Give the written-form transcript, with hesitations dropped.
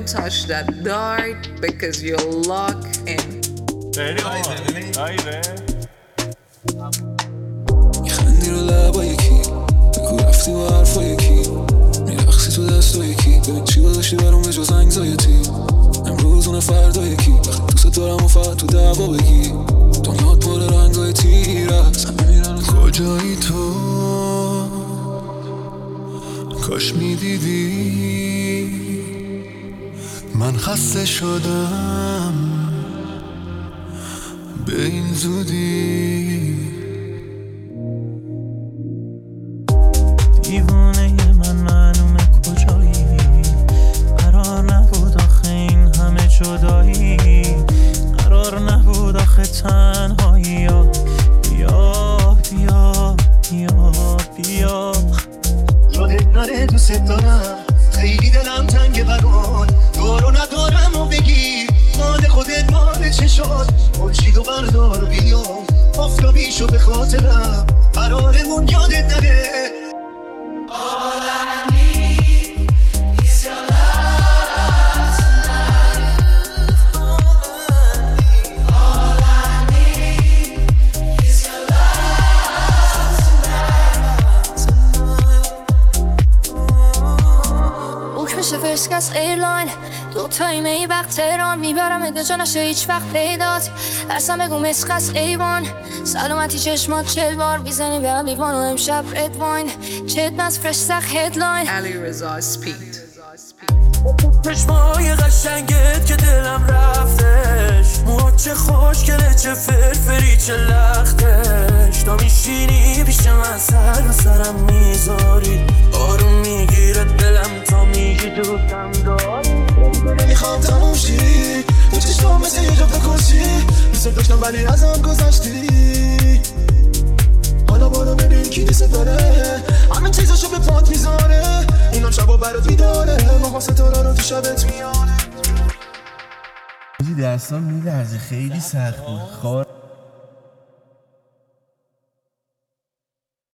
don't touch that dart because you're locked in. میخندی رو لبا یکی بگو رفتی و حرفا یکی میرخصی تو دستا یکی ببین چی گذاشتی برام به جز انگزایتی امروز اون فردا یکی وقتی دوست دارم و فقط تو دعوا بگی دنیات پر رنگای تیر است همه میرن کجایی تو کاش میدیدی من خسته شدم به این زودی دیوانه من معلومه کجایی قرار نبود آخه این همه جدایی قرار نبود آخه تنهایی بیا بیا بیا بیا یادت نره دوست دارم خیلی دلم تنگ برات دارو ندارم و بگی مال خودت مال چه شد خورشید و بردار بیا آفتابیشو به خاطرم قرارمون یادت نره All I need is your love tonight. All I need is your love tonight. بوک میشه فرست کس ایرلاین دو تایمه ای وقت تهران میبرم اگه جا نشه هیچ وقت پیدات درسم بگو مسخص ایوان سلامتی چشمات 40 بار بیزنی به هم لیوان و امشب رد واین چت نز فرش سخ هدلاین Alireza Speed. چشمای قشنگت که دلم رفتش موهات چه خوشگله چه فرفری چه لختش تا میشینی پیش من سر به سرم میذاری آروم میگیره دلم تا میگی دوستم داری نمیخوام تموم شی تو چشمام مثل یه جا بکشی دوست داشتم ولی ازم گذشتی حالا برو ببین کی دوست داره همه چیزاشو به پات میذاره اینم شبا برات میداره ماها ستاره رو تو شبت میاره دستان میلرزه خیلی سخت بود